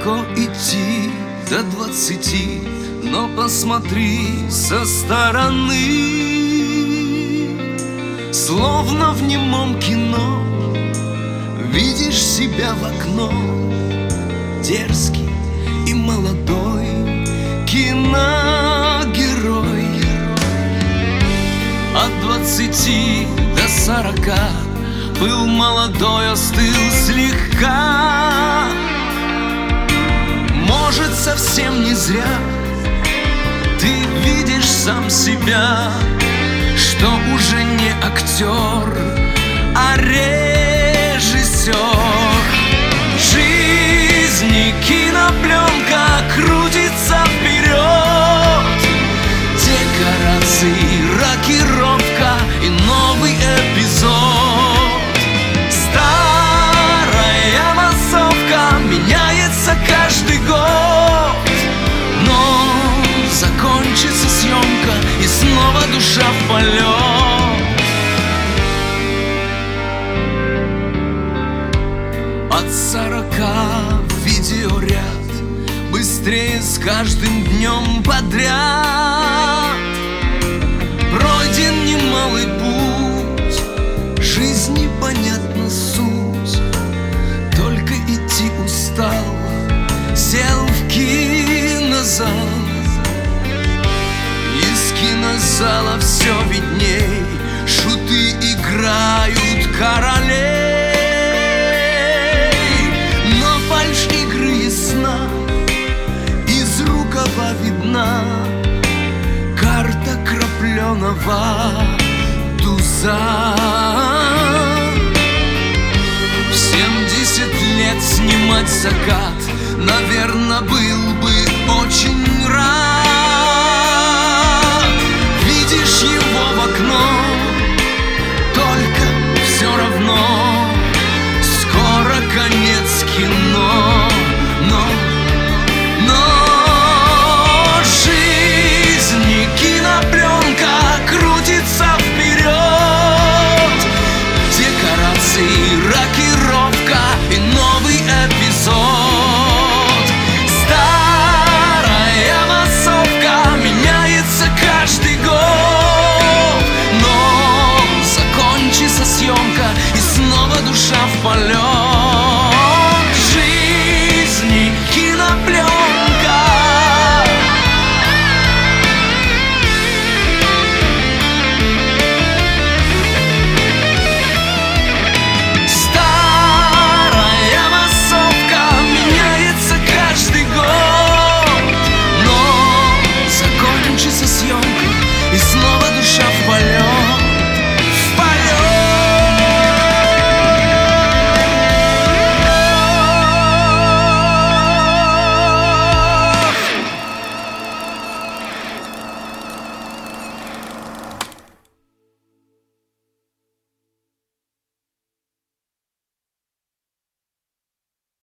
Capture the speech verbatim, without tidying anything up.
Легко идти до двадцати, но посмотри со стороны. Словно в немом кино видишь себя в окно, дерзкий и молодой киногерой. От двадцати до сорока был молодой, остыл слегка. Может, совсем не зря ты видишь сам себя, что уже не актер, а режиссер. Жизни кинопленка крутится вперед, декорации, рокировка и новый эпизод. Старая массовка меняется каждый год, но закончится съемка и снова душа в полет. От сорока видеоряд быстрее с каждым днем подряд. Пройден немалый путь, жизни понятна суть, только идти устал, сел в кинозал. Из кинозала все видней, шуты играют королей. Но фальшь игры ясна, из рукава видна карта крапленого туза. В семьдесят лет снимать закат, наверное, был бы очень рад.